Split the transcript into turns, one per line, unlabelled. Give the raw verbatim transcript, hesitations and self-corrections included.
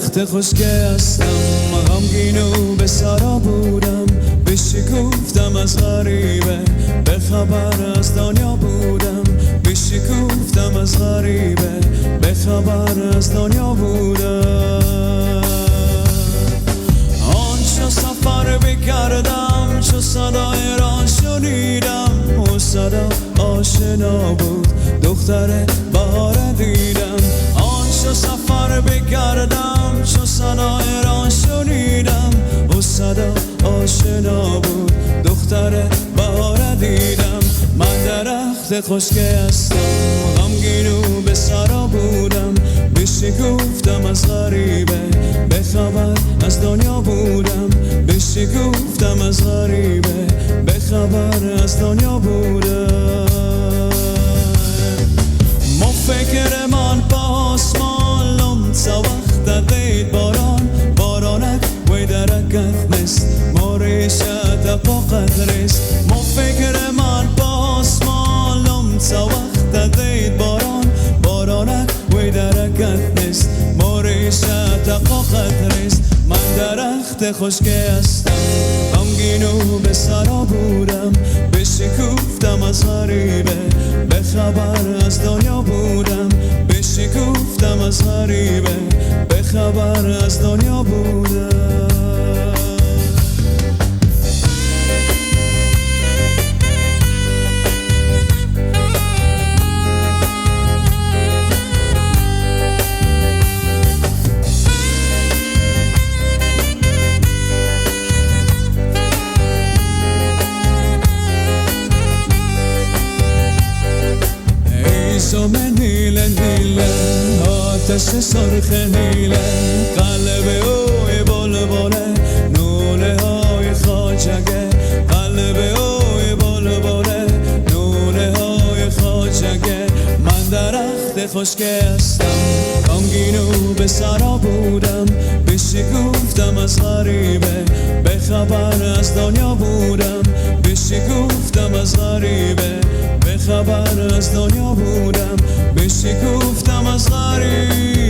درخت خشک هستم، غمگین و به سرا بودم، بشکفتم از غریبه، به خبر از دنیا بودم، بشکفتم از غریبه، به خبر از دنیا بودم. آن چو سفر بکردم، چو صدای را شنیدم، او صدا آشنا بود، دختر بهار دیدم. آن چو سفر بکردم، چو صدای را شنیدم، او صدا آشنا بود، دختر بهار دیدم. من درخت خشک هستم، غمگین و به سرا بودم، بشکفتم از غریبه، به خبر از دنیا بودم، بشکفتم از غریبه، به خبر از دنیا بودم. ما فکر من با آسمان لمسا وقت دید باران، بارانک وی درکت نست، ما ریشه پا قدرست. ما فکر من با آسمان لمسا وقت دید باران، بارانک وی درکت نست، ما ریشه پا قدرست. من درخت خشک هستم، غمگین و به سرا بودم، بشکفتم از غریبه، به خبر از دنیا بودم، بشکفتم از غریبه، به خبر از دنیا بودم. سوم نیله نیله، آتش سرخ نیله، قلب اوی بلبله، نوله های خواجگه، قلب اوی بلبله، نوله های خواجگه. من درخت خشک هستم، غمگین و به سرا بودم، بشکفتم از غریبه، به خبر از دنیا بودم، بشکفتم از غریبه، به خبر از دنیا بودم، بشکفتم از غریبه.